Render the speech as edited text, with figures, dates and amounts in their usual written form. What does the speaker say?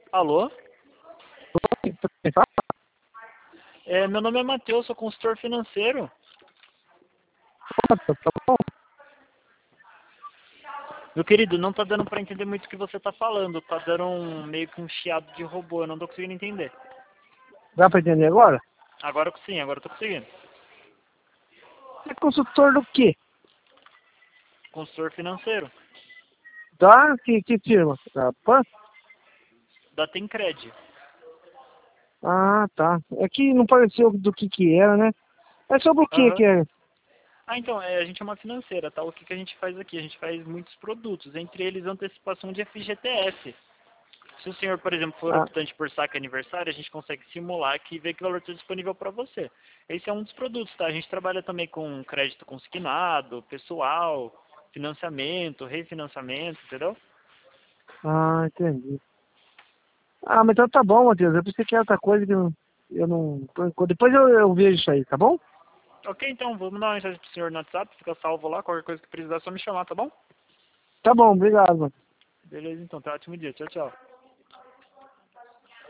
Alô? Meu nome é Matheus, sou consultor financeiro. Tá bom? Meu querido, não tá dando pra entender muito o que você tá falando. Tá dando meio que um chiado de robô, eu não tô conseguindo entender. Dá pra entender agora? Agora sim, agora eu tô conseguindo. Você é consultor do quê? Consultor financeiro. Da que firma? Da PAN? Da Tencred. Ah, tá. É que não pareceu do que era, né? É sobre o que Aham. é? Então, a gente é uma financeira, tá? O que a gente faz aqui? A gente faz muitos produtos, entre eles antecipação de FGTS. Se o senhor, por exemplo, for Ah, optante por saque aniversário, a gente consegue simular aqui e ver que valor está disponível para você. Esse é um dos produtos, tá? A gente trabalha também com crédito consignado, pessoal, financiamento, refinanciamento, entendeu? entendi. Ah, mas então tá bom, Matheus. Eu pensei que era outra coisa que eu não... Depois eu vejo isso aí, tá bom? Ok, então, vamos dar uma mensagem pro senhor no WhatsApp, fica salvo lá, qualquer coisa que precisar é só me chamar, tá bom? Tá bom, obrigado, mano. Beleza, então, tá ótimo dia. Tchau, tchau.